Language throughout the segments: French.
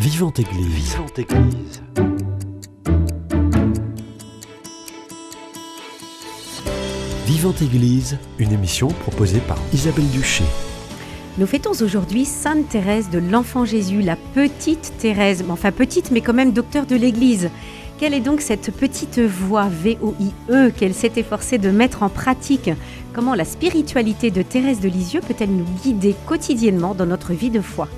Vivante Église. Vivante Église. Vivante Église, une émission proposée par Isabelle Duché. Nous fêtons aujourd'hui Sainte Thérèse de l'Enfant Jésus, la petite Thérèse, enfin petite mais quand même docteur de l'Église. Quelle est donc cette petite voie VOIE qu'elle s'est efforcée de mettre en pratique? Comment la spiritualité de Thérèse de Lisieux peut-elle nous guider quotidiennement dans notre vie de foi?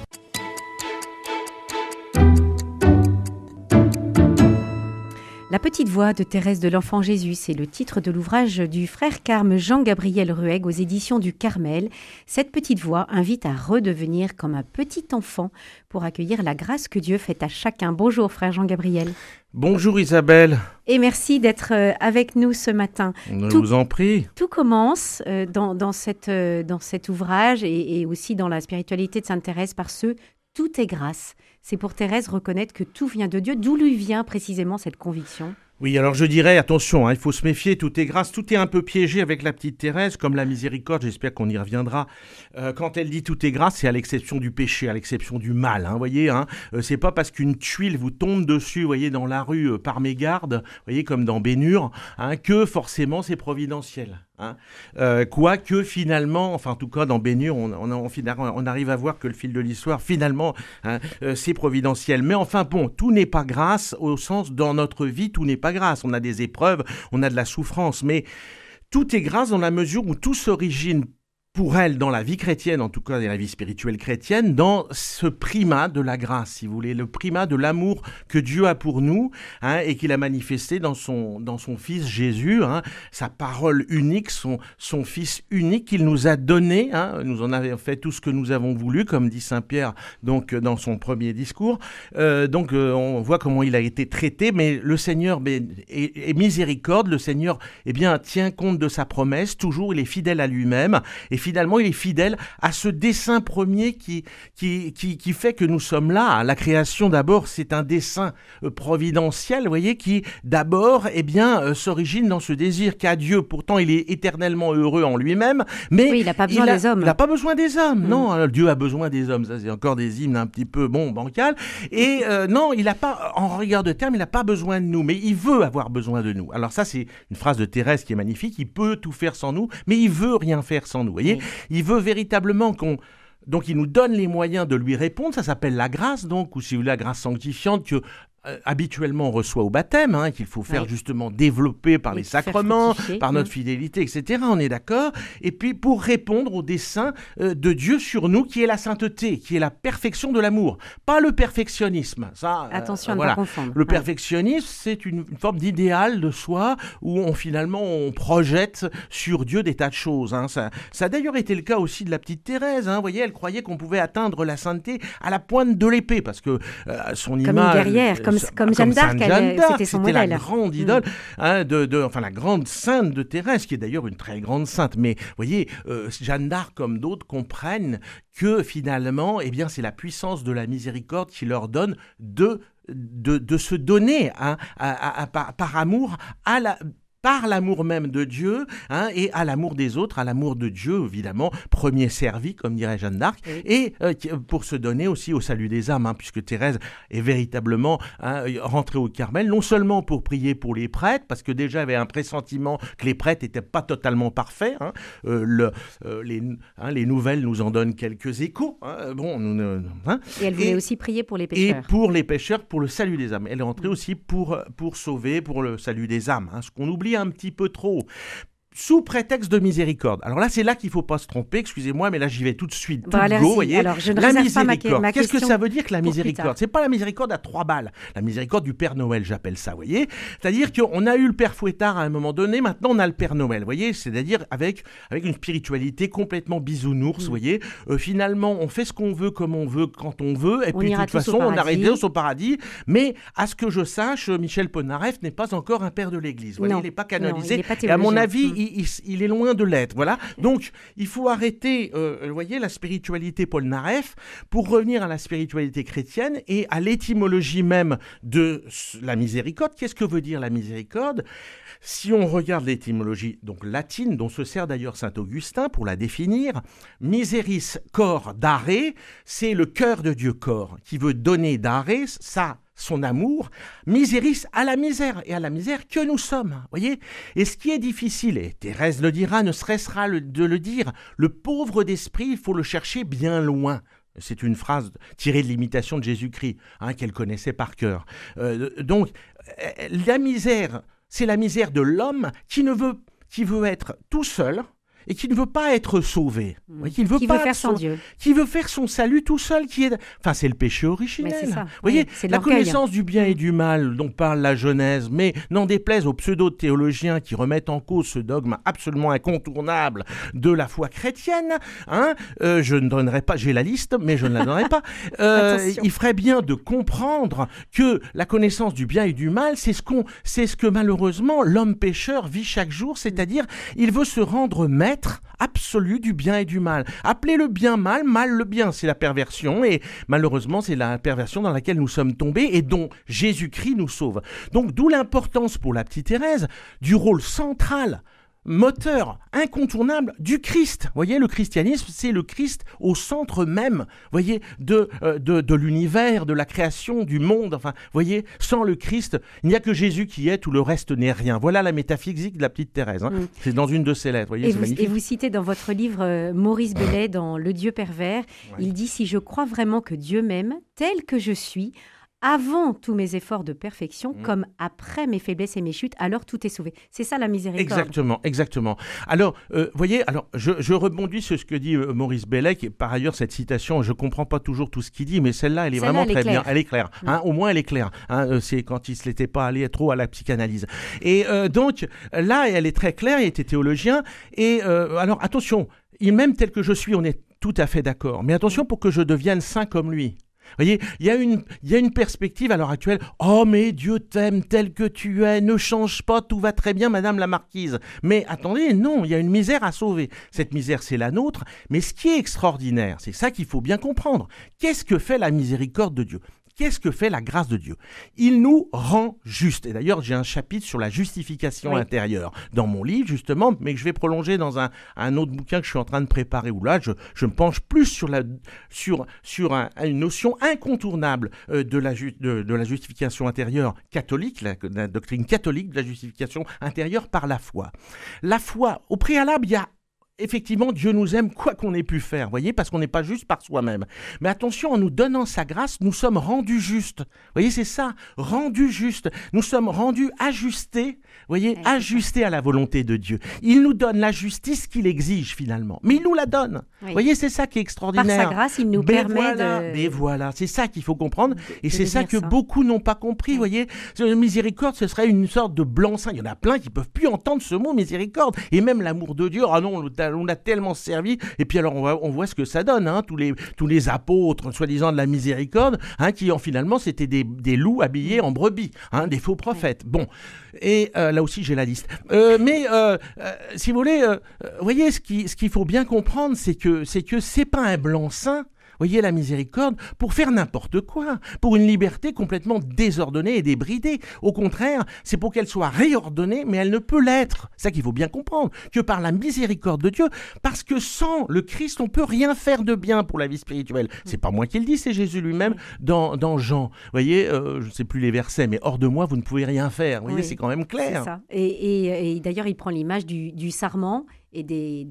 La petite voix de Thérèse de l'Enfant Jésus, c'est le titre de l'ouvrage du frère Carme Jean-Gabriel Rueg aux éditions du Carmel. Cette petite voix invite à redevenir comme un petit enfant pour accueillir la grâce que Dieu fait à chacun. Bonjour frère Jean-Gabriel. Bonjour Isabelle. Et merci d'être avec nous ce matin. Je vous en prie. Tout commence dans cet ouvrage et aussi dans la spiritualité de Sainte Thérèse par tout est grâce. C'est pour Thérèse reconnaître que tout vient de Dieu. D'où lui vient précisément cette conviction ? Oui, alors je dirais, attention, il faut se méfier, tout est grâce, tout est un peu piégé avec la petite Thérèse, comme la miséricorde, j'espère qu'on y reviendra. Quand elle dit tout est grâce, c'est à l'exception du péché, à l'exception du mal, voyez, c'est pas parce qu'une tuile vous tombe dessus, voyez, dans la rue par mégarde, voyez, comme dans Bénure, que forcément c'est providentiel. Quoique finalement, enfin en tout cas dans Bénure, on arrive à voir que le fil de l'histoire, finalement, c'est providentiel. Mais enfin bon, tout n'est pas grâce au sens dans notre vie, tout n'est pas grâce. On a des épreuves, on a de la souffrance, mais tout est grâce dans la mesure où tout s'origine pour elle, dans la vie chrétienne, en tout cas dans la vie spirituelle chrétienne, dans ce primat de la grâce, si vous voulez, le primat de l'amour que Dieu a pour nous, et qu'il a manifesté dans son Fils Jésus, sa parole unique, son Fils unique qu'il nous a donné, nous en avons fait tout ce que nous avons voulu, comme dit Saint Pierre donc dans son premier discours. On voit comment il a été traité, mais le Seigneur est miséricorde, le Seigneur tient compte de sa promesse, toujours il est fidèle à lui-même, et finalement, il est fidèle à ce dessein premier qui fait que nous sommes là. La création, d'abord, c'est un dessein providentiel, vous voyez, qui, d'abord, s'origine dans ce désir qu'a Dieu. Pourtant, il est éternellement heureux en lui-même, mais oui, il n'a pas besoin des hommes. Il n'a pas besoin des hommes, non. Dieu a besoin des hommes. Ça, c'est encore des hymnes un petit peu, bancals. Et non, il n'a pas, en regard de terme, il n'a pas besoin de nous, mais il veut avoir besoin de nous. Alors ça, c'est une phrase de Thérèse qui est magnifique. Il peut tout faire sans nous, mais il veut rien faire sans nous, vous voyez. Il veut véritablement donc il nous donne les moyens de lui répondre, ça s'appelle la grâce donc, ou si vous voulez la grâce sanctifiante que habituellement on reçoit au baptême, qu'il faut faire justement développer par les sacrements, par notre fidélité, etc. On est d'accord. Et puis pour répondre au dessein de Dieu sur nous, qui est la sainteté, qui est la perfection de l'amour, pas le perfectionnisme. Ça, attention à ne pas confondre. Le perfectionnisme, c'est une forme d'idéal de soi où on projette sur Dieu des tas de choses. Ça a d'ailleurs été le cas aussi de la petite Thérèse. Vous voyez, elle croyait qu'on pouvait atteindre la sainteté à la pointe de l'épée, parce que son image... Comme une guerrière, comme Jeanne d'Arc, c'était son modèle. C'était la grande idole, la grande sainte de Thérèse, qui est d'ailleurs une très grande sainte. Mais vous voyez, Jeanne d'Arc, comme d'autres, comprennent que finalement, c'est la puissance de la miséricorde qui leur donne de se donner par amour par l'amour même de Dieu, et à l'amour des autres, à l'amour de Dieu, évidemment, premier servi, comme dirait Jeanne d'Arc, et pour se donner aussi au salut des âmes, puisque Thérèse est véritablement rentrée au Carmel, non seulement pour prier pour les prêtres, parce que déjà il y avait un pressentiment que les prêtres n'étaient pas totalement parfaits, les nouvelles nous en donnent quelques échos, et elle voulait aussi prier pour les pécheurs. Et pour les pécheurs, pour le salut des âmes. Elle est rentrée aussi pour sauver, pour le salut des âmes, ce qu'on oublie un petit peu trop, sous prétexte de miséricorde. Alors là, c'est là qu'il ne faut pas se tromper, excusez-moi, mais là, j'y vais tout de suite. Vous voyez, alors, je ne réserve pas ma question. Qu'est-ce que ça veut dire que la miséricorde ? C'est pas la miséricorde à 3 balles. La miséricorde du Père Noël, j'appelle ça, vous voyez. C'est-à-dire qu'on a eu le Père Fouettard à un moment donné, maintenant on a le Père Noël, vous voyez. C'est-à-dire avec une spiritualité complètement bisounours, vous voyez. Finalement, on fait ce qu'on veut, comme on veut, quand on veut, et puis de toute façon, on arrive au paradis. Mais à ce que je sache, Michel Polnareff n'est pas encore un père de l'Église. Vous voyez, il n'est pas canonisé. Non, il est pas et à mon avis, il est loin de l'être. Voilà. Donc, il faut arrêter, vous voyez, la spiritualité Polnareff pour revenir à la spiritualité chrétienne et à l'étymologie même de la miséricorde. Qu'est-ce que veut dire la miséricorde ? Si on regarde l'étymologie donc latine, dont se sert d'ailleurs saint Augustin pour la définir, miseris cor dare, c'est le cœur de Dieu corps qui veut donner dare, ça, son amour, miseris à la misère, et à la misère que nous sommes, voyez. Et ce qui est difficile, et Thérèse le dira, ne cessera de le dire, le pauvre d'esprit, il faut le chercher bien loin. C'est une phrase tirée de l'imitation de Jésus-Christ, qu'elle connaissait par cœur. Donc, la misère, c'est la misère de l'homme qui veut être tout seul et qui ne veut pas être sauvé. Qui veut faire sans Dieu. Qui veut faire son salut tout seul. Enfin, c'est le péché originel. C'est ça. Vous voyez, c'est la l'orgueil. connaissance du bien et du mal dont parle la Genèse, mais n'en déplaise aux pseudo-théologiens qui remettent en cause ce dogme absolument incontournable de la foi chrétienne, je ne donnerai pas, j'ai la liste, mais je ne la donnerai pas. Il ferait bien de comprendre que la connaissance du bien et du mal, c'est ce que malheureusement l'homme pécheur vit chaque jour, c'est-à-dire il veut se rendre maître absolu du bien et du mal. Appelez le bien mal, mal le bien, c'est la perversion, et malheureusement c'est la perversion dans laquelle nous sommes tombés et dont Jésus-Christ nous sauve. Donc d'où l'importance pour la petite Thérèse du rôle central, moteur, incontournable du Christ. Vous voyez, le christianisme, c'est le Christ au centre même, voyez, de l'univers, de la création, du monde. Enfin, voyez, sans le Christ, il n'y a que Jésus qui est, tout le reste n'est rien. Voilà la métaphysique de la petite Thérèse. C'est dans une de ses lettres. Voyez, et vous citez dans votre livre Maurice Bellet, dans Le Dieu pervers, il dit « Si je crois vraiment que Dieu m'aime tel que je suis, avant tous mes efforts de perfection, comme après mes faiblesses et mes chutes, alors tout est sauvé. » C'est ça la miséricorde. Exactement. Alors, voyez, je rebondis sur ce que dit Maurice Bellet, qui par ailleurs, cette citation, je ne comprends pas toujours tout ce qu'il dit, mais celle-là, elle est vraiment très bien. Elle est claire. Au moins, elle est claire. C'est quand il ne se l'était pas allé trop à la psychanalyse. Et donc, là, elle est très claire, il était théologien. Et alors, attention, il m'aime tel que je suis, on est tout à fait d'accord. Mais attention pour que je devienne saint comme lui. Vous voyez, il y a une perspective à l'heure actuelle. « Oh, mais Dieu t'aime tel que tu es, ne change pas, tout va très bien, Madame la Marquise. » Mais attendez, non, il y a une misère à sauver. Cette misère, c'est la nôtre. Mais ce qui est extraordinaire, c'est ça qu'il faut bien comprendre. Qu'est-ce que fait la miséricorde de Dieu ? Qu'est-ce que fait la grâce de Dieu ? Il nous rend justes. Et d'ailleurs, j'ai un chapitre sur la justification intérieure dans mon livre, justement, mais que je vais prolonger dans un autre bouquin que je suis en train de préparer, où là, je me penche plus sur une notion incontournable de la justification intérieure catholique, la doctrine catholique de la justification intérieure par la foi. La foi, au préalable, il y a effectivement, Dieu nous aime quoi qu'on ait pu faire, voyez, parce qu'on n'est pas juste par soi-même. Mais attention, en nous donnant sa grâce, nous sommes rendus justes. Vous voyez, c'est ça, rendus justes. Nous sommes rendus ajustés, voyez, ajustés à la volonté de Dieu. Il nous donne la justice qu'il exige finalement, mais il nous la donne. Vous voyez, c'est ça qui est extraordinaire. Par sa grâce, il nous permet de... Mais voilà, c'est ça qu'il faut comprendre, et c'est ça que beaucoup n'ont pas compris, voyez. Miséricorde, ce serait une sorte de blanc-seing. Il y en a plein qui ne peuvent plus entendre ce mot miséricorde, et même l'amour de Dieu. Ah non, on a tellement servi, et puis alors on voit ce que ça donne, tous les apôtres, soi-disant de la miséricorde, qui finalement c'était des loups habillés en brebis, des faux prophètes. Bon, et là aussi j'ai la liste. Mais si vous voulez, voyez, ce qu'il faut bien comprendre, c'est que c'est pas un blanc-seing. Voyez, la miséricorde, pour faire n'importe quoi, pour une liberté complètement désordonnée et débridée. Au contraire, c'est pour qu'elle soit réordonnée, mais elle ne peut l'être. C'est ça qu'il faut bien comprendre, que par la miséricorde de Dieu, parce que sans le Christ, on ne peut rien faire de bien pour la vie spirituelle. C'est pas moi qui le dis, c'est Jésus lui-même dans Jean. Vous voyez, je ne sais plus les versets, mais hors de moi, vous ne pouvez rien faire. Vous voyez, c'est quand même clair. C'est ça. Et d'ailleurs, il prend l'image du sarment et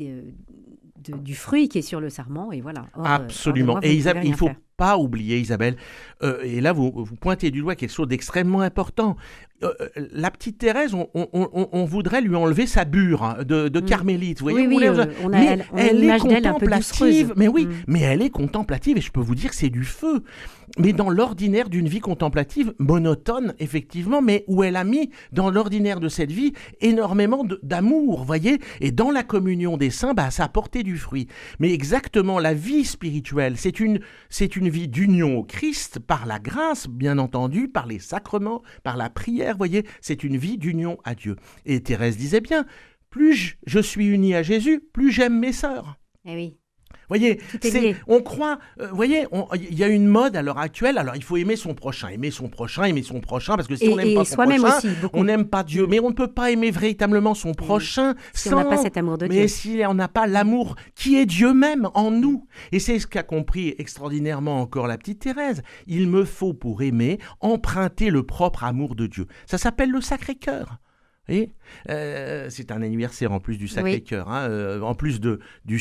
du fruit qui est sur le sarment, et voilà. Absolument. Et Isabelle, il ne faut pas oublier, Isabelle, et là vous pointez du doigt quelque chose d'extrêmement important. La petite Thérèse, on voudrait lui enlever sa bure de carmélite. Vous voyez, elle est contemplative. Mais elle est contemplative, et je peux vous dire que c'est du feu. Mais dans l'ordinaire d'une vie contemplative, monotone, effectivement, mais où elle a mis dans l'ordinaire de cette vie énormément d'amour, voyez. Et dans la communion des saints, ça a porté du fruit. Mais exactement, la vie spirituelle, c'est une vie d'union au Christ, par la grâce, bien entendu, par les sacrements, par la prière, voyez. C'est une vie d'union à Dieu. Et Thérèse disait bien, plus je suis uni à Jésus, plus j'aime mes sœurs. Eh oui. Voyez, on croit, il y a une mode à l'heure actuelle, alors il faut aimer son prochain, parce que si on n'aime pas son prochain, aussi, on n'aime pas Dieu. Mais on ne peut pas aimer véritablement son prochain si on n'a pas cet amour de Dieu. Mais si on n'a pas l'amour qui est Dieu même en nous. Et c'est ce qu'a compris extraordinairement encore la petite Thérèse. Il me faut, pour aimer, emprunter le propre amour de Dieu. Ça s'appelle le Sacré-Cœur. Et c'est un anniversaire en plus du Sacré-Cœur, en plus du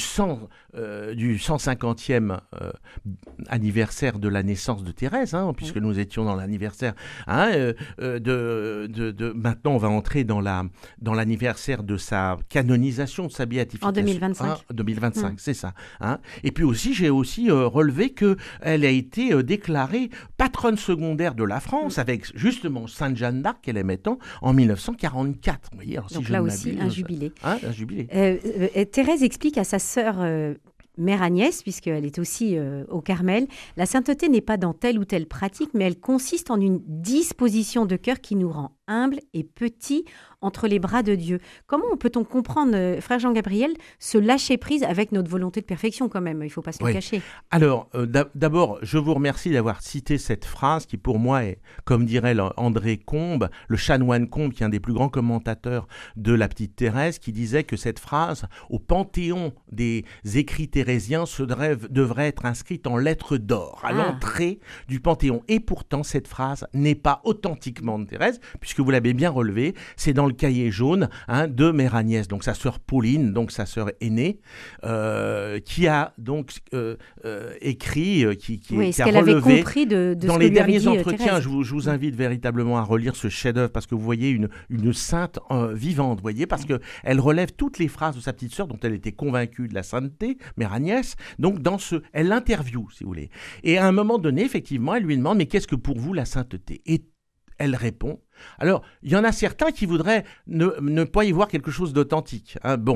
150e anniversaire de la naissance de Thérèse, puisque nous étions dans l'anniversaire. Maintenant, on va entrer dans l'anniversaire de sa canonisation, de sa béatification. En 2025. 2025, c'est ça. Et puis aussi, j'ai relevé qu'elle a été déclarée patronne secondaire de la France avec justement Sainte Jeanne d'Arc, qu'elle aimait tant, en 1944. Vous voyez, alors, donc là aussi, un jubilé. Un jubilé. Thérèse explique à sa sœur Mère Agnès, puisqu'elle est aussi au Carmel, la sainteté n'est pas dans telle ou telle pratique, mais elle consiste en une disposition de cœur qui nous rend humbles et petits entre les bras de Dieu. Comment peut-on comprendre, frère Jean-Gabriel, ce lâcher-prise avec notre volonté de perfection quand même? Il ne faut pas se le cacher. Alors, d'abord, je vous remercie d'avoir cité cette phrase qui, pour moi, est, comme dirait André Combe, le chanoine Combe, qui est un des plus grands commentateurs de la petite Thérèse, qui disait que cette phrase, au panthéon des écrits thérésiens, devrait être inscrite en lettres d'or, à l'entrée du panthéon. Et pourtant, cette phrase n'est pas authentiquement de Thérèse, puisque vous l'avez bien relevé, c'est dans le cahier jaune de Mère Agnès, donc sa sœur Pauline, donc sa sœur aînée, qui a donc écrit, qui a relevé compris de dans les derniers entretiens. Je vous invite véritablement à relire ce chef-d'œuvre parce que vous voyez une sainte vivante, voyez, parce que elle relève toutes les phrases de sa petite sœur dont elle était convaincue de la sainteté, Mère Agnès. Donc elle l'interviewe, si vous voulez. Et à un moment donné, effectivement, elle lui demande: mais qu'est-ce que pour vous la sainteté? Et elle répond. Alors, il y en a certains qui voudraient ne pas y voir quelque chose d'authentique.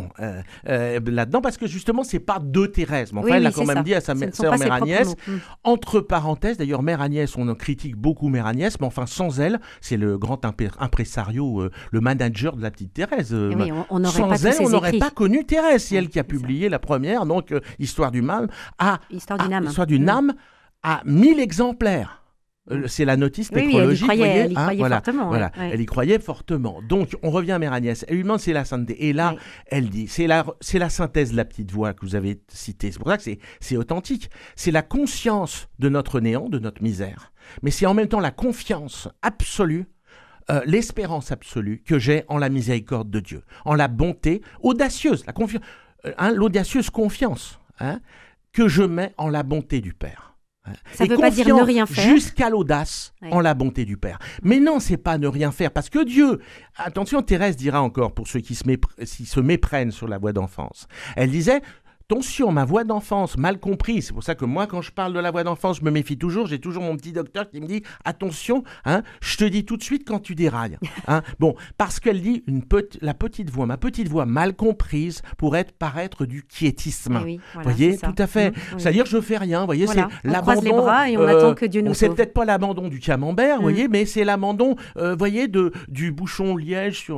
Là-dedans, parce que justement, c'est pas de Thérèse. Mais enfin, elle a quand même dit à sa sœur Mère Agnès, entre parenthèses, d'ailleurs, Mère Agnès, on critique beaucoup Mère Agnès, mais enfin, sans elle, c'est le grand impresario, le manager de la petite Thérèse. Sans elle, on n'aurait pas connu Thérèse. C'est elle qui a publié la première, donc, Histoire du âme, Histoire d'une âme, à 1000 exemplaires. C'est la notice nécrologique. Elle y croyait fortement. Voilà. Ouais. Elle y croyait fortement. Donc, on revient à Mère Agnès. Elle lui demande c'est la sainteté. Et là, elle dit, c'est la synthèse de la petite voix que vous avez citée. C'est pour ça que c'est authentique. C'est la conscience de notre néant, de notre misère. Mais c'est en même temps la confiance absolue, l'espérance absolue que j'ai en la miséricorde de Dieu, en la bonté audacieuse, l'audacieuse confiance que je mets en la bonté du Père. Ça ne veut pas dire ne rien faire. Jusqu'à l'audace en la bonté du Père. Mais non, c'est pas ne rien faire, parce que Dieu, attention, Thérèse dira encore, pour ceux qui se méprennent sur la voie d'enfance, elle disait: attention, ma voix d'enfance, mal comprise. C'est pour ça que moi, quand je parle de la voix d'enfance, je me méfie toujours. J'ai toujours mon petit docteur qui me dit: attention, je te dis tout de suite quand tu dérailles. Parce qu'elle dit ma petite voix mal comprise pourrait paraître du quiétisme. Voyez, tout à fait. C'est-à-dire, je fais rien. Voyez, c'est l'abandon. On croise les bras et on attend que Dieu nous sauve. C'est peut-être pas l'abandon du camembert, voyez, mais c'est l'abandon, voyez, du bouchon liège sur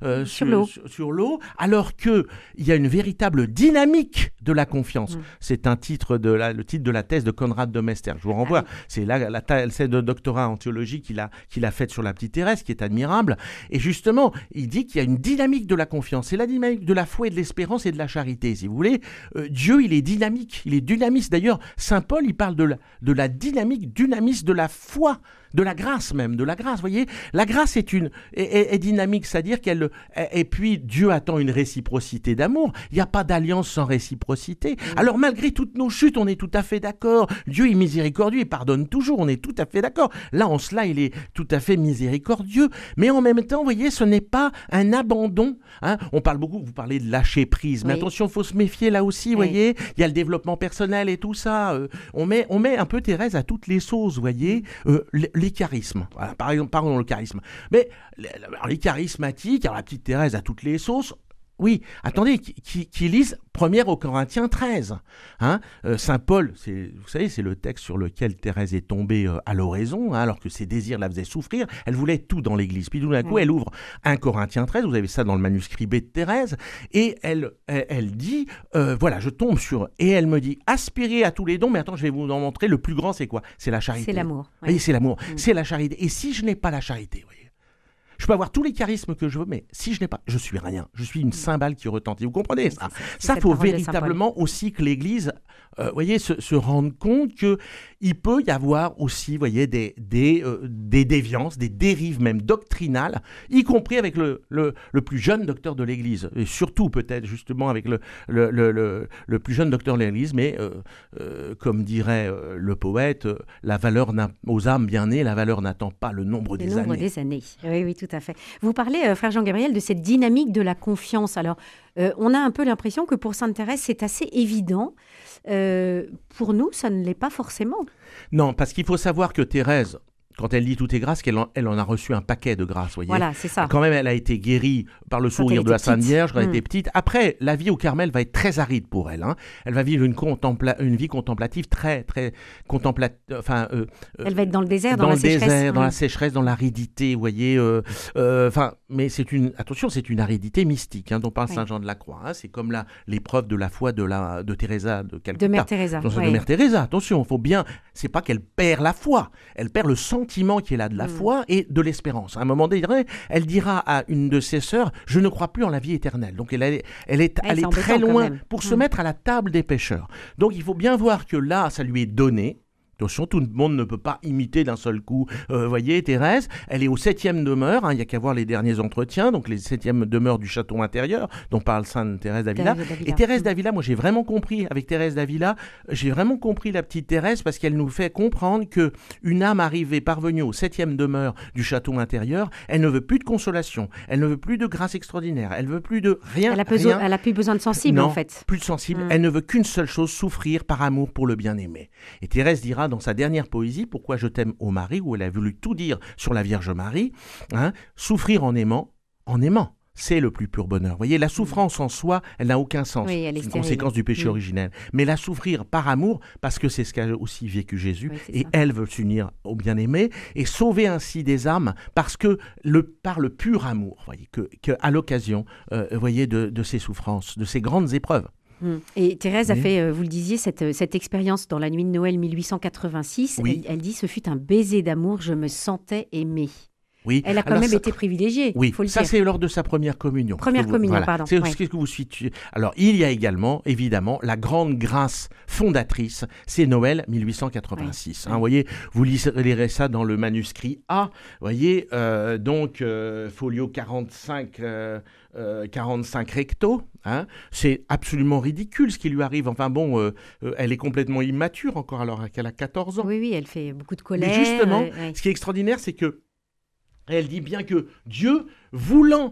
l'eau, alors que il y a une véritable dynamique de la confiance. C'est le titre de la thèse de Conrad de Mester. Je vous renvoie. C'est la thèse de doctorat en théologie qu'il a faite sur la petite Thérèse, qui est admirable. Et justement, il dit qu'il y a une dynamique de la confiance. C'est la dynamique de la foi et de l'espérance et de la charité, si vous voulez. Dieu, il est dynamique. Il est dynamiste. D'ailleurs, saint Paul, il parle de la dynamique, dynamisme de la foi, de la grâce même, de la grâce. Vous voyez, la grâce est dynamique, c'est-à-dire qu'elle... Et puis, Dieu attend une réciprocité d'amour. Il n'y a pas d'alliance sans réciprocité. Alors, malgré toutes nos chutes, on est tout à fait d'accord. Dieu est miséricordieux, il pardonne toujours, on est tout à fait d'accord. Là, en cela, il est tout à fait miséricordieux. Mais en même temps, vous voyez, ce n'est pas un abandon. On parle beaucoup, vous parlez de lâcher prise. Mais attention, il faut se méfier là aussi, vous voyez. Il y a le développement personnel et tout ça. On met un peu Thérèse à toutes les sauces, vous voyez. Les charismes. Voilà, par exemple, pardon, le charisme. Mais les charismatiques, alors la petite Thérèse à toutes les sauces, Oui, attendez, qui lisent 1er aux Corinthiens 13. Hein, Saint Paul, vous savez, c'est le texte sur lequel Thérèse est tombée à l'oraison, hein, alors que ses désirs la faisaient souffrir. Elle voulait tout dans l'Église. Puis tout d'un coup, elle ouvre 1 Corinthiens 13, vous avez ça dans le manuscrit B de Thérèse, et elle dit, voilà, je tombe sur... Et elle me dit, aspirez à tous les dons, mais attends, je vais vous en montrer, le plus grand, c'est quoi? C'est la charité. C'est l'amour. Vous voyez, c'est l'amour, c'est la charité. Et si je n'ai pas la charité, vous voyez, je peux avoir tous les charismes que je veux, mais si je n'ai pas, je suis rien. Je suis une cymbale qui retentit. Vous comprenez ça? Ça, il faut véritablement aussi que l'Église, voyez, se rende compte qu'il peut y avoir aussi, voyez, des déviances, des dérives même doctrinales, y compris avec le plus jeune docteur de l'Église, et surtout peut-être justement avec le plus jeune docteur de l'Église, mais comme dirait le poète, la valeur aux âmes bien nées, la valeur n'attend pas le nombre des années. Oui, oui, tout à fait. Vous parlez, frère Jean-Gabriel, de cette dynamique de la confiance. Alors, on a un peu l'impression que pour Sainte Thérèse, c'est assez évident. Pour nous, ça ne l'est pas forcément. Non, parce qu'il faut savoir que Thérèse, quand elle dit tout est grâce, elle en a reçu un paquet de grâces, voyez. Voilà, c'est ça. Quand même, elle a été guérie par le sourire de la Sainte Vierge quand elle était petite. Après, la vie au Carmel va être très aride pour elle. Hein. Elle va vivre une vie contemplative très, très contemplative. Elle va être dans le désert, dans la sécheresse. Dans la sécheresse, dans l'aridité, vous voyez. Mais c'est une aridité mystique dont parle Saint Jean de la Croix. Hein. C'est comme l'épreuve de la foi de Teresa de Calcutta. De Mère Teresa. De Mère Teresa. Attention, faut bien. C'est pas qu'elle perd la foi. Elle perd le sentiment qui est là de la foi et de l'espérance. À un moment donné, elle dira à une de ses sœurs, je ne crois plus en la vie éternelle. Donc elle est allée très loin pour se mettre à la table des pécheurs. Donc il faut bien voir que là, ça lui est donné. Attention, tout le monde ne peut pas imiter d'un seul coup. Voyez, Thérèse, elle est au 7e demeure. Il n'y a qu'à voir les derniers entretiens, donc les 7e demeures du château intérieur, dont parle Sainte Thérèse d'Avila. Et Thérèse d'Avila, moi j'ai vraiment compris, avec Thérèse d'Avila, j'ai vraiment compris la petite Thérèse parce qu'elle nous fait comprendre qu'une âme parvenue au 7e demeure du château intérieur, elle ne veut plus de consolation, elle ne veut plus de grâce extraordinaire, elle ne veut plus de rien. Elle a plus besoin de sensible, en fait. Plus de sensible. Elle ne veut qu'une seule chose, souffrir par amour pour le bien-aimé. Et Thérèse dira dans sa dernière poésie, Pourquoi je t'aime, ô Marie, où elle a voulu tout dire sur la Vierge Marie, souffrir en aimant, c'est le plus pur bonheur. Vous voyez, la souffrance en soi, elle n'a aucun sens. Oui, elle est c'est une conséquence du péché originel. Mais la souffrir par amour, parce que c'est ce qu'a aussi vécu Jésus, et ça. Elle veut s'unir au bien-aimé et sauver ainsi des âmes, parce que par le pur amour, voyez, à l'occasion, voyez, de ces souffrances, de ces grandes épreuves. Et Thérèse a fait, vous le disiez, cette expérience dans la nuit de Noël 1886. Oui. Elle dit « Ce fut un baiser d'amour, je me sentais aimée ». Oui. Elle a quand même été privilégiée. Oui, faut le ça dire. C'est lors de sa première communion. Pardon. C'est ce que vous suivez. Alors, il y a également, évidemment, la grande grâce fondatrice, c'est Noël 1886. Vous voyez, vous lirez ça dans le manuscrit A. Vous voyez, folio 45 recto. C'est absolument ridicule ce qui lui arrive. Enfin bon, elle est complètement immature encore alors qu'elle a 14 ans. Oui, elle fait beaucoup de colère. Mais justement, ce qui est extraordinaire, c'est que elle dit bien que Dieu, voulant,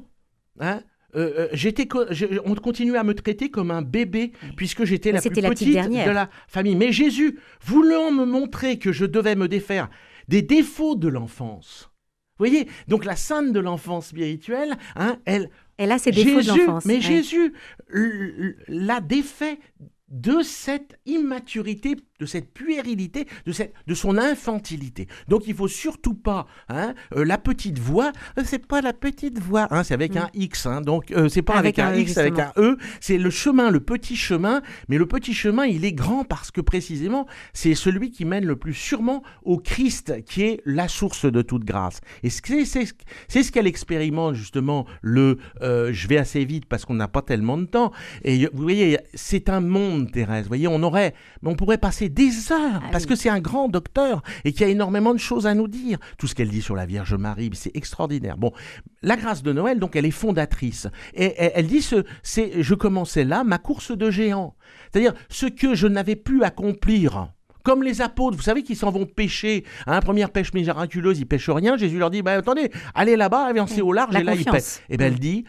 on continuait à me traiter comme un bébé, puisque j'étais la plus petite de la famille. Mais Jésus, voulant me montrer que je devais me défaire des défauts de l'enfance. Vous voyez, donc la sainte de l'enfance spirituelle, elle a ses défauts de l'enfance. Mais Jésus l'a défait de cette immaturité, de cette puérilité, de son infantilité. Donc il ne faut surtout pas, la petite voix, c'est pas la petite voix, c'est avec un X, donc c'est pas avec un X, justement. Avec un E, c'est le chemin, le petit chemin, mais le petit chemin, il est grand parce que précisément, c'est celui qui mène le plus sûrement au Christ, qui est la source de toute grâce. Et c'est ce qu'elle expérimente justement, je vais assez vite parce qu'on n'a pas tellement de temps, et vous voyez, c'est un monde, Thérèse, vous voyez, on pourrait passer des heures, parce que c'est un grand docteur et qu'il y a énormément de choses à nous dire. Tout ce qu'elle dit sur la Vierge Marie, c'est extraordinaire. Bon, la grâce de Noël, donc, elle est fondatrice. Et elle dit, je commençais là ma course de géant. C'est-à-dire, ce que je n'avais pu accomplir, comme les apôtres, vous savez, qui s'en vont pêcher. Première pêche miraculeuse, ils pêchent rien. Jésus leur dit, attendez, allez là-bas, avancez au large, et là, ils pêchent. Et bien, elle dit,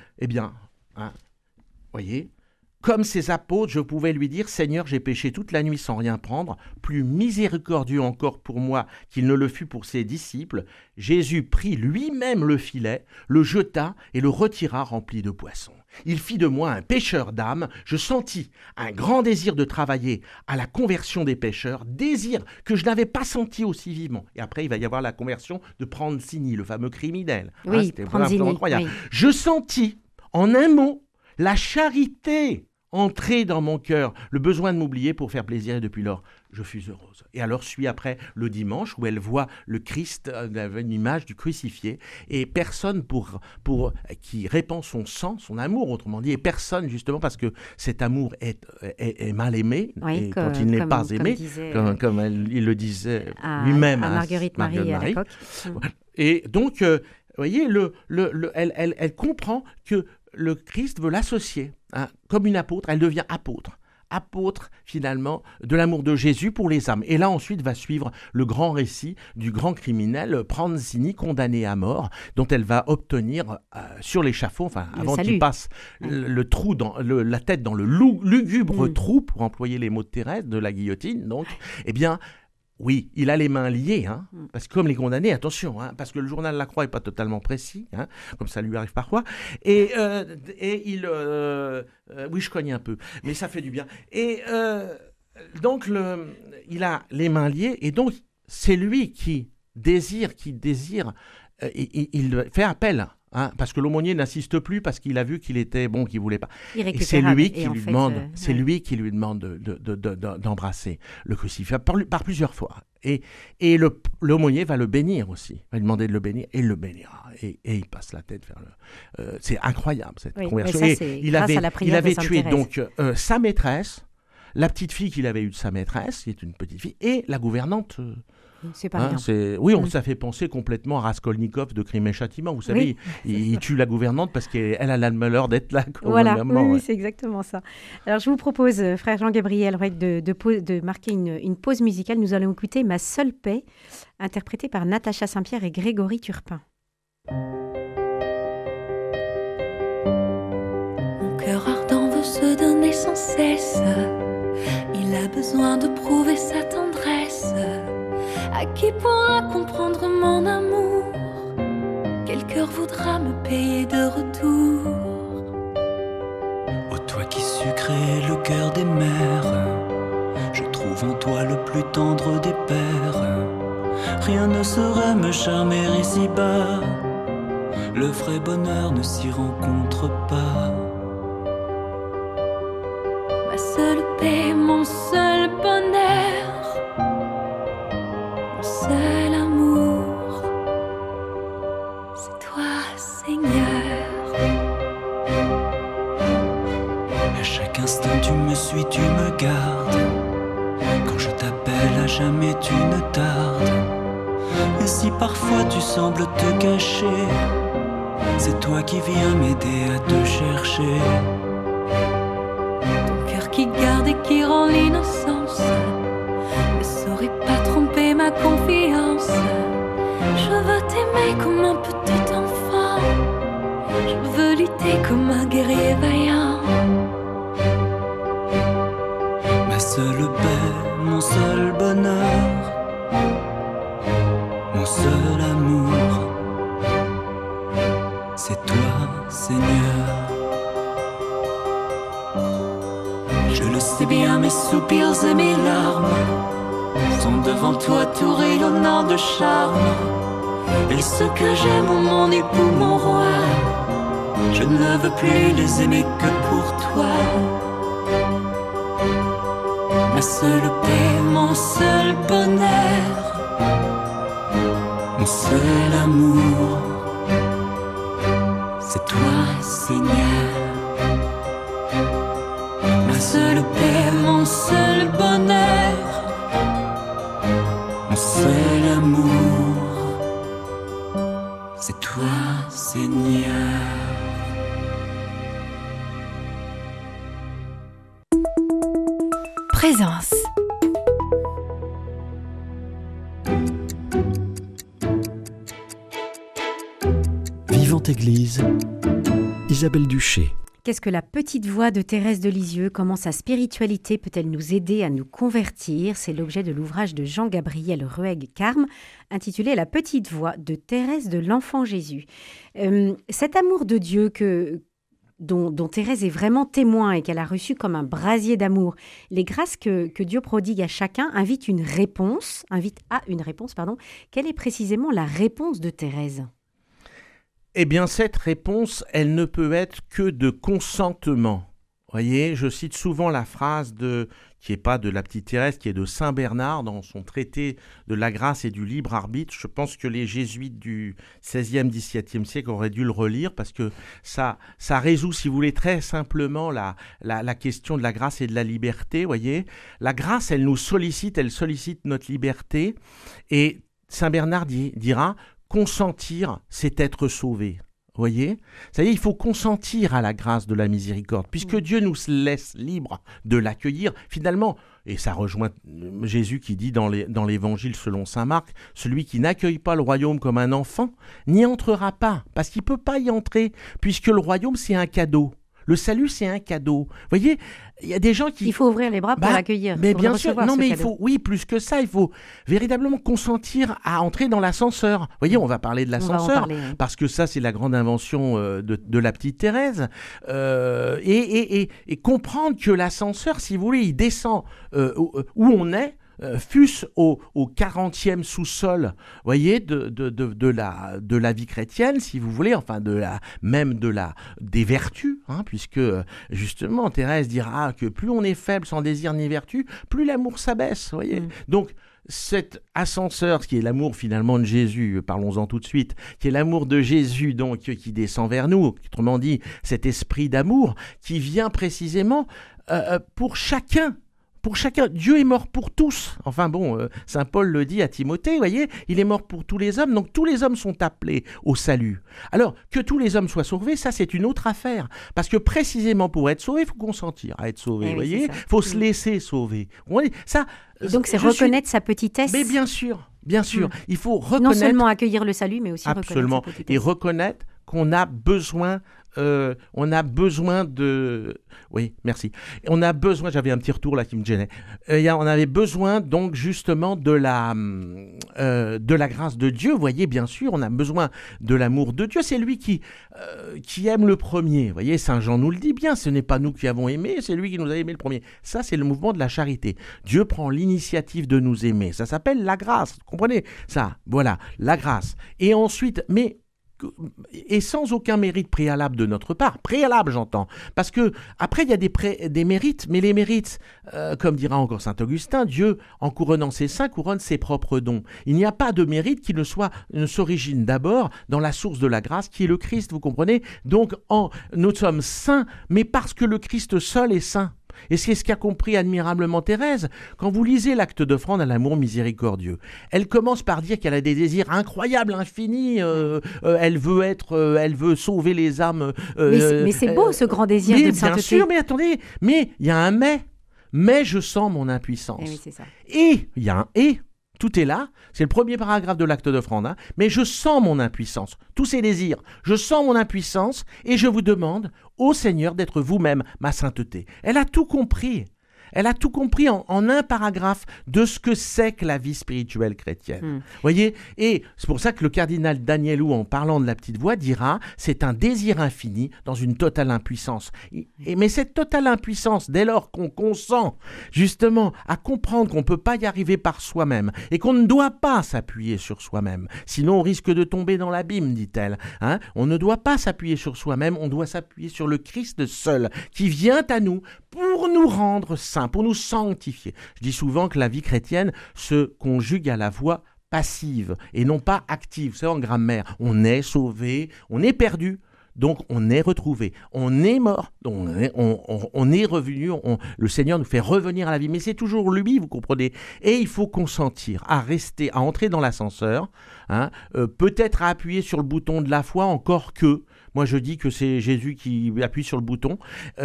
voyez, comme ces apôtres, je pouvais lui dire « Seigneur, j'ai péché toute la nuit sans rien prendre, plus miséricordieux encore pour moi qu'il ne le fut pour ses disciples. » Jésus prit lui-même le filet, le jeta et le retira rempli de poissons. Il fit de moi un pêcheur d'âmes. Je sentis un grand désir de travailler à la conversion des pécheurs, désir que je n'avais pas senti aussi vivement. Et après, il va y avoir la conversion de Pranzini, le fameux criminel. Oui, c'était Pranzini, vraiment incroyable. oui. Je sentis, en un mot, la charité entrer dans mon cœur, le besoin de m'oublier pour faire plaisir, et depuis lors, je fus heureuse. Et alors suit après le dimanche où elle voit le Christ, une image du crucifié, et personne pour qui répand son sang, son amour, autrement dit, et personne justement parce que cet amour est mal aimé, Oui, et quand il n'est pas aimé, comme il le disait lui-même à Marguerite Marie à l'époque. Et donc, vous voyez, elle comprend que le Christ veut l'associer, comme une apôtre, elle devient apôtre finalement de l'amour de Jésus pour les âmes. Et là ensuite va suivre le grand récit du grand criminel Pranzini, condamné à mort, dont elle va obtenir sur l'échafaud, avant qu'il passe le trou la tête dans le lugubre trou, pour employer les mots de Thérèse, de la guillotine, donc, eh bien, oui, il a les mains liées, parce que comme les condamnés, attention, parce que le journal La Croix n'est pas totalement précis, comme ça lui arrive parfois, et il... oui, je cogne un peu, mais ça fait du bien. Et donc, il a les mains liées, et donc, c'est lui qui désire, il fait appel. Parce que l'aumônier n'insiste plus parce qu'il a vu qu'il était bon, qu'il voulait pas. Et c'est lui qui lui demande, d'embrasser le crucifix par plusieurs fois. Et l'aumônier va le bénir aussi, va lui demander de le bénir et il le bénira. Et il passe la tête vers le. C'est incroyable cette conversion. Ça, il avait tué donc sa maîtresse, la petite fille qu'il avait eue de sa maîtresse, qui est une petite fille, et la gouvernante. C'est pas bien. Ça fait penser complètement à Raskolnikov de Crime et Châtiment. Vous savez, il tue la gouvernante parce qu'elle a le malheur d'être là. Voilà, oui, c'est exactement ça. Alors, je vous propose, frère Jean-Gabriel, de marquer une pause musicale. Nous allons écouter Ma seule paix, interprétée par Natacha Saint-Pierre et Grégory Turpin. Mon cœur ardent veut se donner sans cesse. Il a besoin de prouver sa tendresse. À qui pourra comprendre mon amour? Quel cœur voudra me payer de retour? Ô toi qui sucrais le cœur des mères, je trouve en toi le plus tendre des pères. Rien ne saurait me charmer ici-bas, le vrai bonheur ne s'y rencontre pas. Ma seule paix, mon seul bonheur, seul amour, c'est toi, Seigneur. À chaque instant tu me suis, tu me gardes. Quand je t'appelle, à jamais tu ne tardes. Et si parfois tu sembles te cacher, c'est toi qui viens m'aider à te chercher. Ton cœur qui garde et qui rend l'innocence ne saurait pas tromper ma confiance. Je veux t'aimer comme un petit enfant, je veux lutter comme un guerrier vaillant. Ma seule paix, mon seul bonheur, mon seul amour, c'est toi, Seigneur. Je le sais bien, mes soupirs et mes larmes sont devant toi tout rayonnant de charme. Et ce que j'aime, mon époux, mon roi, je ne veux plus les aimer que pour toi. Ma seule paix, mon seul bonheur, mon seul amour, c'est toi, Seigneur. Ma seule paix, mon seul bonheur, mon seul amour, c'est toi, Seigneur. Présence. Vivante Église, Isabelle Duché. Qu'est-ce que la petite voix de Thérèse de Lisieux? Comment sa spiritualité peut-elle nous aider à nous convertir? C'est l'objet de l'ouvrage de Jean-Gabriel Rueg-Carme, intitulé La petite voix de Thérèse de l'Enfant Jésus. Cet amour de Dieu dont Thérèse est vraiment témoin et qu'elle a reçu comme un brasier d'amour. Les grâces que Dieu prodigue à chacun invitent à une réponse. Quelle est précisément la réponse de Thérèse ? Eh bien, cette réponse, elle ne peut être que de consentement. Voyez, je cite souvent la phrase qui n'est pas de la petite Thérèse, qui est de Saint Bernard dans son traité de la grâce et du libre arbitre. Je pense que les jésuites du XVIe, XVIIe siècle auraient dû le relire parce que ça résout, si vous voulez, très simplement la question de la grâce et de la liberté. Voyez, la grâce, elle sollicite notre liberté. Et Saint Bernard dira « consentir, c'est être sauvé ». Voyez, c'est-à-dire il faut consentir à la grâce de la miséricorde, puisque Dieu nous laisse libres de l'accueillir. Finalement, et ça rejoint Jésus qui dit dans l'Évangile selon saint Marc, celui qui n'accueille pas le royaume comme un enfant n'y entrera pas, parce qu'il ne peut pas y entrer, puisque le royaume c'est un cadeau. Le salut, c'est un cadeau. Vous voyez, il y a des gens qui... Il faut ouvrir les bras pour l'accueillir. Mais bien sûr, non, mais plus que ça, il faut véritablement consentir à entrer dans l'ascenseur. Vous voyez, on va parler de l'ascenseur, parce que ça, c'est la grande invention de la petite Thérèse. Et comprendre que l'ascenseur, si vous voulez, il descend où on est, fût-ce au 40e sous-sol, voyez, de la vie chrétienne, si vous voulez, enfin des vertus, hein, puisque justement Thérèse dira que plus on est faible sans désir ni vertu, plus l'amour s'abaisse, voyez. Donc cet ascenseur, qui est l'amour finalement de Jésus, parlons-en tout de suite, qui est l'amour de Jésus donc qui descend vers nous, autrement dit cet esprit d'amour qui vient précisément pour chacun. Pour chacun, Dieu est mort pour tous. Enfin bon, saint Paul le dit à Timothée, vous voyez, il est mort pour tous les hommes, donc tous les hommes sont appelés au salut. Alors, que tous les hommes soient sauvés, ça c'est une autre affaire. Parce que précisément pour être sauvé, il faut consentir à être sauvé, vous voyez. Il faut se laisser sauver. Ça, et donc c'est reconnaître sa petitesse. Mais bien sûr, il faut reconnaître... Non seulement accueillir le salut, mais aussi absolument, reconnaître sa petitesse. Et reconnaître qu'on a besoin... on a besoin de... Oui, merci. On a besoin... J'avais un petit retour là qui me gênait. On avait besoin donc justement de la grâce de Dieu. Vous voyez, bien sûr, on a besoin de l'amour de Dieu. C'est lui qui aime le premier. Vous voyez, Saint Jean nous le dit bien. Ce n'est pas nous qui avons aimé, c'est lui qui nous a aimé le premier. Ça, c'est le mouvement de la charité. Dieu prend l'initiative de nous aimer. Ça s'appelle la grâce. Vous comprenez ça? Voilà, la grâce. Et ensuite, et sans aucun mérite préalable de notre part. Préalable, j'entends. Parce que après, il y a des mérites, mais les mérites, comme dira encore saint Augustin, Dieu, en couronnant ses saints, couronne ses propres dons. Il n'y a pas de mérite qui ne s'origine d'abord dans la source de la grâce, qui est le Christ, vous comprenez? Donc, nous sommes saints, mais parce que le Christ seul est saint. Et c'est ce qu'a compris admirablement Thérèse. Quand vous lisez l'acte d'offrande à l'amour miséricordieux, elle commence par dire qu'elle a des désirs incroyables, infinis. Elle veut sauver les âmes. Mais c'est beau ce grand désir de sainteté. Bien sûr, mais attendez, mais il y a un mais. Mais je sens mon impuissance. Et oui, c'est ça. Et il y a un et. Tout est là, c'est le premier paragraphe de l'acte d'offrande, hein. Mais je sens mon impuissance, tous ces désirs, je sens mon impuissance et je vous demande, ô Seigneur, d'être vous-même ma sainteté. Elle a tout compris. Elle a tout compris en un paragraphe de ce que c'est que la vie spirituelle chrétienne. Voyez, et c'est pour ça que le cardinal Danielou, en parlant de la petite voix, dira « c'est un désir infini dans une totale impuissance ». Mais cette totale impuissance, dès lors qu'on consent justement à comprendre qu'on ne peut pas y arriver par soi-même et qu'on ne doit pas s'appuyer sur soi-même, sinon on risque de tomber dans l'abîme, dit-elle. Hein, on ne doit pas s'appuyer sur soi-même, on doit s'appuyer sur le Christ seul qui vient à nous pour nous rendre saints, pour nous sanctifier. Je dis souvent que la vie chrétienne se conjugue à la voie passive et non pas active. C'est en grammaire. On est sauvé, on est perdu, donc on est retrouvé. On est mort, donc on est revenu. Le Seigneur nous fait revenir à la vie. Mais c'est toujours lui, vous comprenez. Et il faut consentir à rester, à entrer dans l'ascenseur, hein, peut-être à appuyer sur le bouton de la foi, encore que... Moi, je dis que c'est Jésus qui appuie sur le bouton.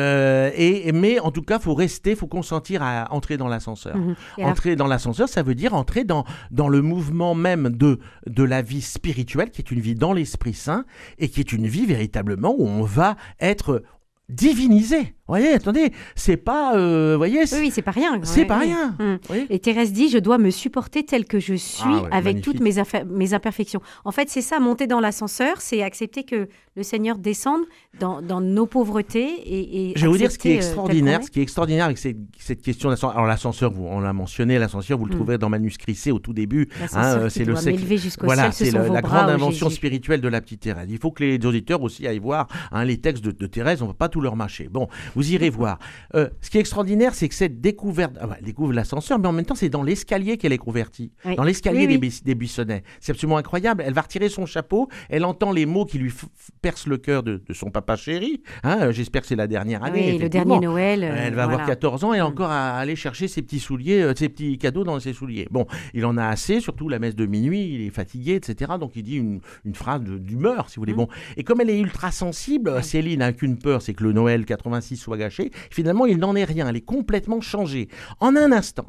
Mais en tout cas, il faut consentir à entrer dans l'ascenseur. Entrer dans l'ascenseur, ça veut dire entrer dans le mouvement même de la vie spirituelle, qui est une vie dans l'Esprit Saint, et qui est une vie véritablement où on va être divinisé. Vous voyez, attendez, c'est pas, voyez, Oui, c'est pas rien. c'est pas rien. Mm. Vous voyez. Et Thérèse dit, je dois me supporter tel que je suis, Ah ouais, avec magnifique. toutes mes imperfections. En fait, c'est ça, monter dans l'ascenseur, c'est accepter que le Seigneur descende dans nos pauvretés et Je vais vous dire ce qui est accepter, extraordinaire, tel ce qui est extraordinaire avec cette question d'ascenseur. Alors l'ascenseur, on l'a mentionné, l'ascenseur, vous le trouverez dans Manuscrit C au tout début. qu'on est. L'ascenseur qui doit m'élever jusqu'au Voilà, ciel, ce c'est sont vos la bras, grande ô invention Jésus. spirituelle de la petite Thérèse. Il faut que les auditeurs aussi aillent voir les textes de Thérèse, on ne va pas tout leur mâcher. Bon, vous irez voir. Ce qui est extraordinaire, c'est que cette découverte, elle découvre l'ascenseur, mais en même temps, c'est dans l'escalier qu'elle est convertie. Oui. Dans l'escalier Oui, des Buissonnets. C'est absolument incroyable. Elle va retirer son chapeau, elle entend les mots qui lui percent le cœur de son papa chéri. J'espère que c'est la dernière année. Oui, le effectivement. dernier Noël. Elle va avoir 14 ans et encore à aller chercher ses petits souliers, ses petits cadeaux dans ses souliers. Bon, il en a assez, surtout la messe de minuit, il est fatigué, etc. Donc il dit une phrase d'humeur, si vous voulez. Bon. Et comme elle est ultra sensible, Céline n'a qu'une peur, c'est que le Noël 86 soit gâché. Finalement, il n'en est rien, elle est complètement changée. En un instant.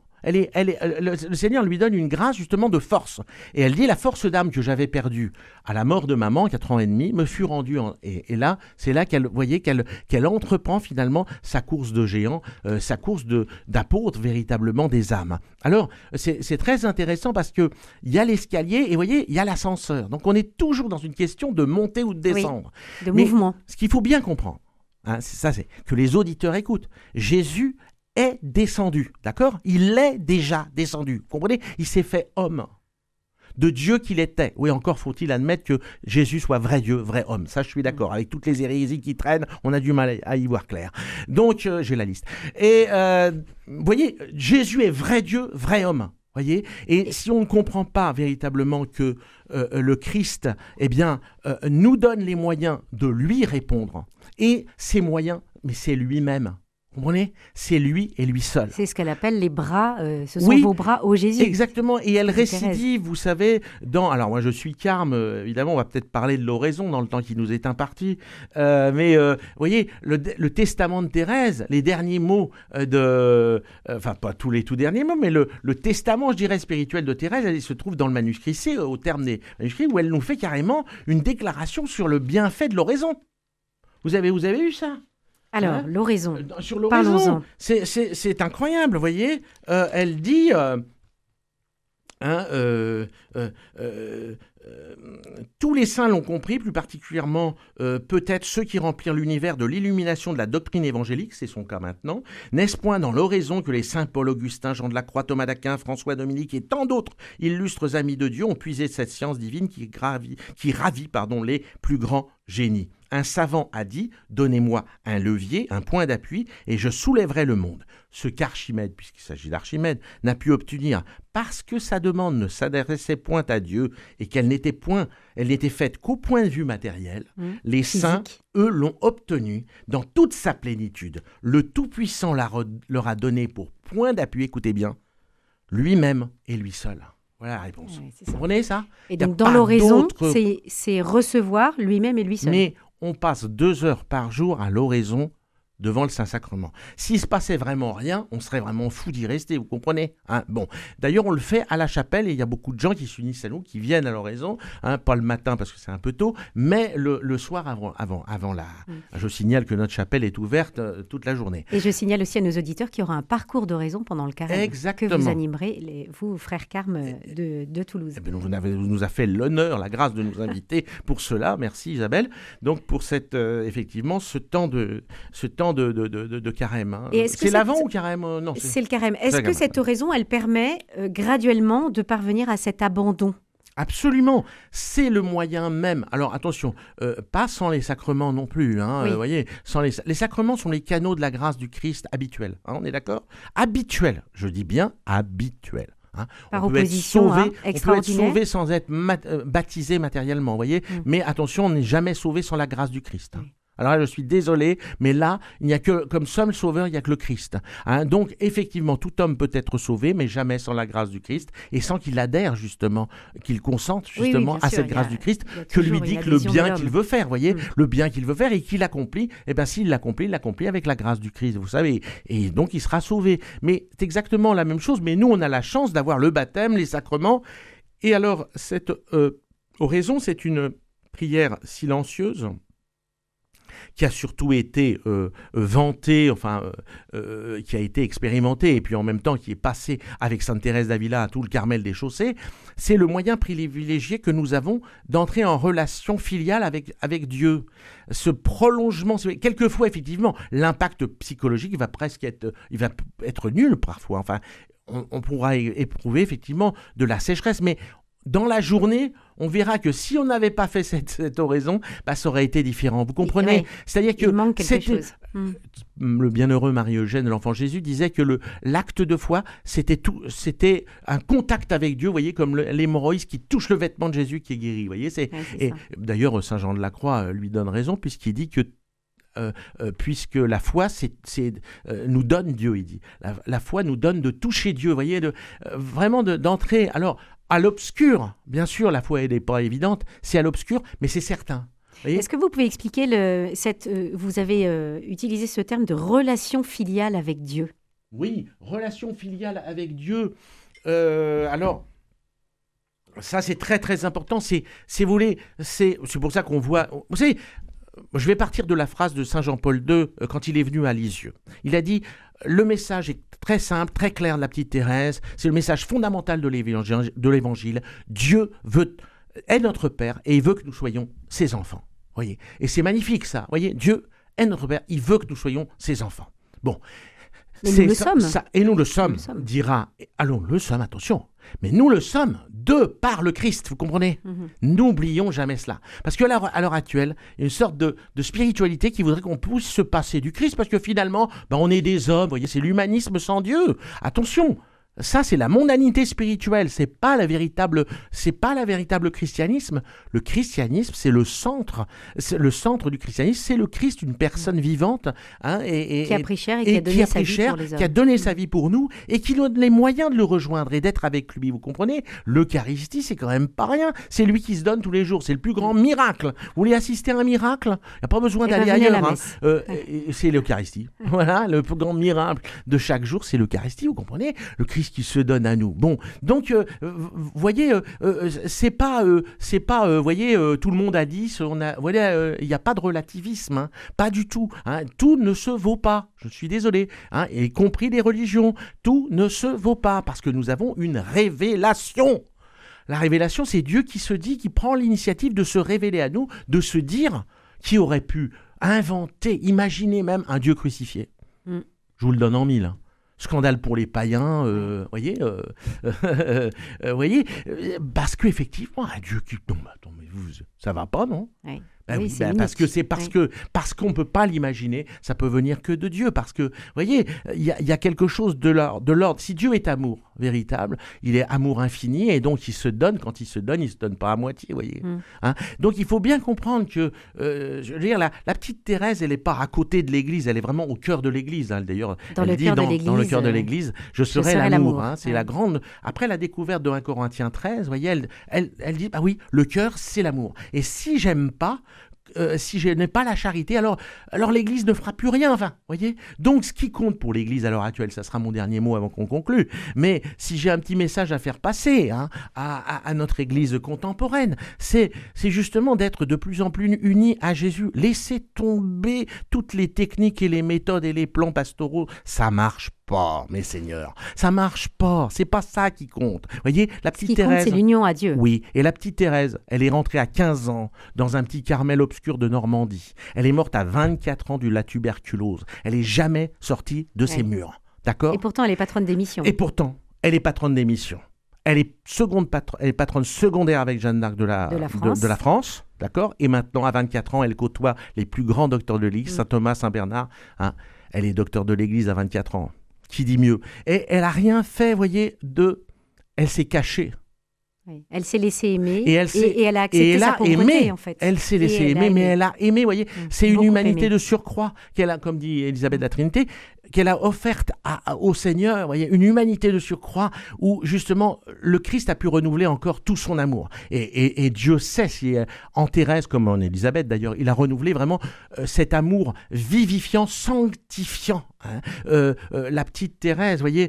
Le Seigneur lui donne une grâce justement de force. Et elle dit, la force d'âme que j'avais perdue à la mort de maman, 4 ans et demi, me fut rendue. Et là, c'est là qu'elle entreprend finalement sa course de géant, sa course d'apôtre véritablement des âmes. Alors, c'est très intéressant parce qu'il y a l'escalier et vous voyez, il y a l'ascenseur. Donc, on est toujours dans une question de monter ou de descendre. De mouvement. Ce qu'il faut bien comprendre, c'est que les auditeurs écoutent. Jésus est descendu, d'accord ? Il est déjà descendu, vous comprenez ? Il s'est fait homme, de Dieu qu'il était. Oui, encore faut-il admettre que Jésus soit vrai Dieu, vrai homme. Ça, je suis d'accord. Avec toutes les hérésies qui traînent, on a du mal à y voir clair. Donc, j'ai la liste. Et, vous voyez, Jésus est vrai Dieu, vrai homme. Voyez, et si on ne comprend pas véritablement que le Christ, nous donne les moyens de lui répondre, et ces moyens, mais c'est lui-même. Vous comprenez ? C'est lui et lui seul. C'est ce qu'elle appelle les bras, ce sont vos bras, ô Jésus. Exactement, et elle récidive, Thérèse. vous savez, alors moi je suis Carme, évidemment on va peut-être parler de l'oraison dans le temps qui nous est imparti, mais vous voyez, le testament de Thérèse, les derniers mots enfin pas tous les tout derniers mots, mais le testament, je dirais, spirituel de Thérèse, elle se trouve dans le manuscrit C, au terme des manuscrits, où elle nous fait carrément une déclaration sur le bienfait de l'oraison. Vous avez vu ça ? Alors, l'oraison. Sur l'oraison, Parlons-en. c'est incroyable, vous voyez. Elle dit, tous les saints l'ont compris, plus particulièrement peut-être ceux qui remplirent l'univers de l'illumination de la doctrine évangélique, c'est son cas maintenant. N'est-ce point dans l'oraison que les saints Paul Augustin, Jean de la Croix, Thomas d'Aquin, François Dominique et tant d'autres illustres amis de Dieu ont puisé cette science divine qui ravit les plus grands génies. Un savant a dit « Donnez-moi un levier, un point d'appui, et je soulèverai le monde ». Ce qu'Archimède, puisqu'il s'agit d'Archimède, n'a pu obtenir parce que sa demande ne s'adressait point à Dieu et qu'elle n'était faite qu'au point de vue matériel, les saints, eux, l'ont obtenu dans toute sa plénitude. Le Tout-Puissant leur a donné pour point d'appui, écoutez bien, lui-même et lui seul. Voilà la réponse. Ouais, Vous comprenez ça ? Et donc, dans l'oraison, c'est recevoir lui-même et lui seul. Mais on passe 2 heures par jour à l'oraison devant le Saint-Sacrement. S'il se passait vraiment rien, on serait vraiment fou d'y rester, vous comprenez ? Bon, d'ailleurs, on le fait à la chapelle et il y a beaucoup de gens qui s'unissent à nous, qui viennent à l'oraison, pas le matin parce que c'est un peu tôt, mais le soir avant la... Je signale que notre chapelle est ouverte toute la journée. Et je signale aussi à nos auditeurs qu'il y aura un parcours d'oraison pendant le carême. Exactement. Que vous animerez, vous, frère Carme de Toulouse. Vous nous a fait l'honneur, la grâce de nous inviter pour cela. Merci Isabelle. Donc pour cette, effectivement, ce temps de carême. C'est l'avant ou carême Non, c'est le carême. Est-ce que cette oraison, elle permet graduellement de parvenir à cet abandon ? Absolument, c'est le moyen même. Alors attention, pas sans les sacrements non plus. Voyez, les sacrements sont les canaux de la grâce du Christ habituels. On est d'accord ? Habituels, je dis bien habituels. Par on peut opposition, être sauvé sans être baptisé matériellement, vous voyez. Mais attention, on n'est jamais sauvé sans la grâce du Christ. Alors là, je suis désolé, mais là, il n'y a que, comme seul sauveur, il n'y a que le Christ. Donc, effectivement, tout homme peut être sauvé, mais jamais sans la grâce du Christ, et sans qu'il adhère, justement, qu'il consente, justement, à cette grâce du Christ, que lui dicte le bien qu'il veut faire, vous voyez, le bien qu'il veut faire, et qu'il accomplit, s'il l'accomplit, il l'accomplit avec la grâce du Christ, vous savez, et donc il sera sauvé. Mais c'est exactement la même chose, mais nous, on a la chance d'avoir le baptême, les sacrements, et alors, cette oraison, c'est une prière silencieuse, qui a surtout été vanté, qui a été expérimenté, et puis en même temps qui est passé avec Sainte Thérèse d'Avila à tout le Carmel des Chaussées, c'est le moyen privilégié que nous avons d'entrer en relation filiale avec Dieu. Ce prolongement, quelquefois effectivement, l'impact psychologique va être nul parfois. Enfin, on pourra éprouver effectivement de la sécheresse, mais dans la journée, on verra que si on n'avait pas fait cette oraison, ça aurait été différent. Vous comprenez ? Oui, c'est-à-dire que il manque quelque chose. Le bienheureux Marie-Eugène, l'enfant Jésus, disait que l'acte de foi, c'était un contact avec Dieu, vous voyez, comme l'hémorroïde qui touche le vêtement de Jésus qui est guéri. Vous voyez, et d'ailleurs, Saint Jean de la Croix lui donne raison, puisqu'il dit que puisque la foi nous donne Dieu, il dit. La foi nous donne de toucher Dieu, vous voyez, vraiment d'entrer. Alors, à l'obscur, bien sûr, la foi n'est pas évidente, c'est à l'obscur, mais c'est certain. Est-ce que vous pouvez expliquer vous avez utilisé ce terme de relation filiale avec Dieu ? Oui, relation filiale avec Dieu. Alors, ça c'est très très important. C'est pour ça qu'on voit. Vous savez, je vais partir de la phrase de Saint Jean-Paul II quand il est venu à Lisieux. Il a dit: le message est très simple, très clair de la petite Thérèse. C'est le message fondamental de l'Évangile. Dieu est notre Père et il veut que nous soyons ses enfants. Voyez, et c'est magnifique ça. Voyez, Dieu est notre Père, il veut que nous soyons ses enfants. Bon, mais nous le sommes. Et nous le sommes, dira. Allons, le sommes, attention. Mais nous le sommes par le Christ, vous comprenez ? N'oublions jamais cela. Parce qu'à l'heure actuelle, il y a une sorte de spiritualité qui voudrait qu'on puisse se passer du Christ, parce que finalement, on est des hommes, vous voyez, c'est l'humanisme sans Dieu. Attention, ça c'est la mondanité spirituelle, c'est pas le véritable christianisme. Le christianisme, c'est le centre du christianisme, c'est le Christ, une personne vivante, qui a pris chair et qui a donné sa vie pour les hommes. Qui a donné sa vie pour nous et qui nous donne les moyens de le rejoindre et d'être avec lui. Vous comprenez ? L'Eucharistie, c'est quand même pas rien. C'est lui qui se donne tous les jours. C'est le plus grand miracle. Vous voulez assister à un miracle ? Il n'y a pas besoin d'aller ailleurs. C'est l'Eucharistie. Voilà, le plus grand miracle de chaque jour, c'est l'Eucharistie. Vous comprenez ? Le Christ qui se donne à nous. Bon, donc, voyez, c'est pas, voyez, tout le monde a dit, il n'y a pas de relativisme, pas du tout. Tout ne se vaut pas. Je suis désolé, y compris les religions. Tout ne se vaut pas parce que nous avons une révélation. La révélation, c'est Dieu qui se dit, qui prend l'initiative de se révéler à nous, de se dire qui aurait pu inventer, imaginer même un Dieu crucifié. Je vous le donne en mille. Scandale pour les païens, voyez, parce qu'effectivement, un Dieu qui tombe, mais ça va pas, non ? Oui. Parce qu'on ne peut pas l'imaginer, ça peut venir que de Dieu, parce que, voyez, il y a quelque chose de l'ordre. Si Dieu est amour véritable, il est amour infini, et donc il se donne, quand il se donne pas à moitié, voyez. Donc il faut bien comprendre que, je veux dire, la petite Thérèse, elle n'est pas à côté de l'Église, elle est vraiment au cœur de l'Église, d'ailleurs. Dans le cœur de l'Église, je serai l'amour. C'est la grande. Après la découverte de 1 Corinthiens 13, voyez, elle dit, oui, le cœur, c'est l'amour. Et si j'aime pas, si je n'ai pas la charité, alors l'Église ne fera plus rien, voyez. Donc, ce qui compte pour l'Église à l'heure actuelle, ça sera mon dernier mot avant qu'on conclue, mais si j'ai un petit message à faire passer à notre Église contemporaine, c'est justement d'être de plus en plus unis à Jésus. Laissez tomber toutes les techniques et les méthodes et les plans pastoraux, ça marche pas, mes seigneurs, ça marche pas, c'est pas ça qui compte. Voyez, la petite Thérèse, compte, c'est l'union à Dieu. Oui, et la petite Thérèse, elle est rentrée à 15 ans dans un petit Carmel obscur de Normandie. Elle est morte à 24 ans de la tuberculose. Elle est jamais sortie de ses murs. D'accord ? Et pourtant, elle est patronne des missions. Et pourtant, elle est patronne des missions. Elle est patronne secondaire avec Jeanne d'Arc de la France. D'accord ? Et maintenant, à 24 ans, elle côtoie les plus grands docteurs de l'Église, Saint Thomas, Saint Bernard. Elle est docteur de l'Église à 24 ans. Qui dit mieux ? Et elle n'a rien fait, voyez, elle s'est cachée. Oui. Elle s'est laissée aimer et elle a accepté sa pauvreté, en fait. Elle s'est laissée aimer, mais elle a aimé, voyez. C'est une humanité de surcroît qu'elle a, comme dit Élisabeth de la Trinité, qu'elle a offerte au Seigneur, voyez, une humanité de surcroît où justement le Christ a pu renouveler encore tout son amour. Et Dieu sait si en Thérèse, comme en Élisabeth d'ailleurs, il a renouvelé vraiment cet amour vivifiant, sanctifiant. La petite Thérèse, voyez,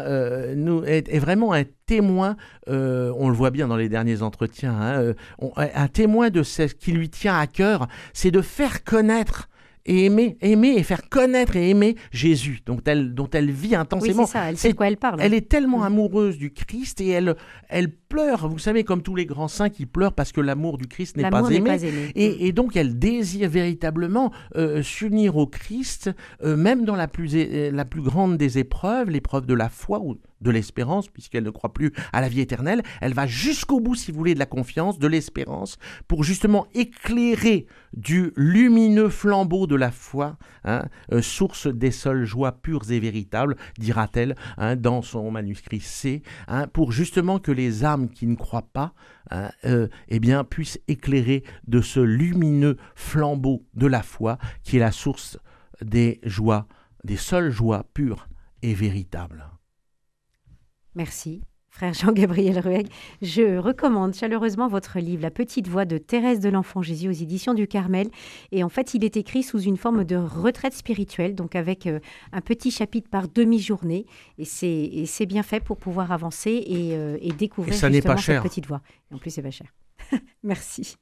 est vraiment un témoin, on le voit bien dans les derniers entretiens, un témoin de ce qui lui tient à cœur, c'est de faire connaître et aimer et faire connaître et aimer Jésus, dont elle vit intensément. Oui, c'est ça, elle sait de quoi elle parle. Elle est tellement amoureuse du Christ et elle pleure, vous savez, comme tous les grands saints qui pleurent parce que l'amour du Christ n'est pas aimé. Et donc elle désire véritablement s'unir au Christ, même dans la plus grande des épreuves, l'épreuve de la foi ou de l'espérance, puisqu'elle ne croit plus à la vie éternelle. Elle va jusqu'au bout, si vous voulez, de la confiance, de l'espérance, pour justement éclairer du lumineux flambeau de la foi, source des seules joies pures et véritables, dira-t-elle dans son manuscrit C, pour justement que les âmes qui ne croient pas puissent éclairer de ce lumineux flambeau de la foi qui est la source des joies, des seules joies pures et véritables. Merci, frère Jean-Gabriel Ruegg. Je recommande chaleureusement votre livre, La petite voix de Thérèse de l'Enfant Jésus aux éditions du Carmel. Et en fait, il est écrit sous une forme de retraite spirituelle, donc avec un petit chapitre par demi-journée. Et c'est bien fait pour pouvoir avancer et découvrir justement cette petite voix. Et en plus, c'est pas cher. Merci.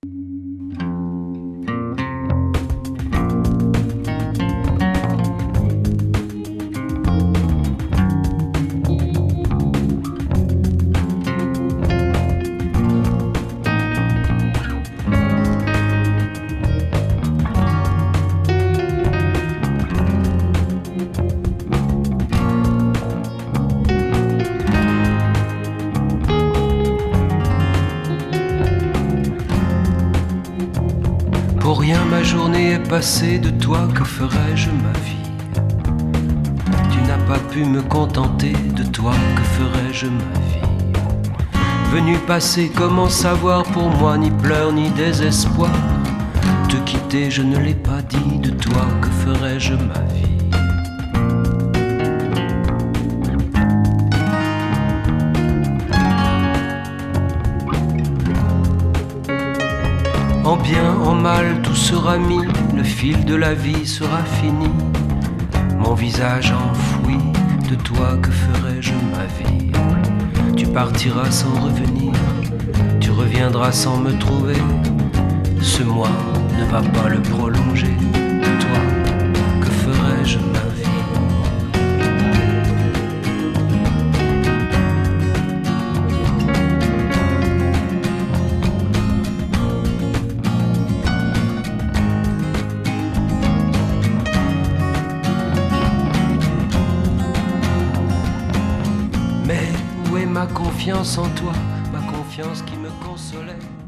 Pour rien ma journée est passée, de toi que ferais-je ma vie? Tu n'as pas pu me contenter, de toi que ferais-je ma vie? Venu passer, comment savoir, pour moi ni pleurs ni désespoir. Te quitter, je ne l'ai pas dit, de toi que ferais-je ma vie? En bien, en mal, tout sera mis, le fil de la vie sera fini. Mon visage enfoui, de toi que ferais-je ma vie? Tu partiras sans revenir, tu reviendras sans me trouver. Ce mois ne va pas le prolonger, de toi que ferais-je ma vie? Ma confiance en toi, ma confiance qui me consolait.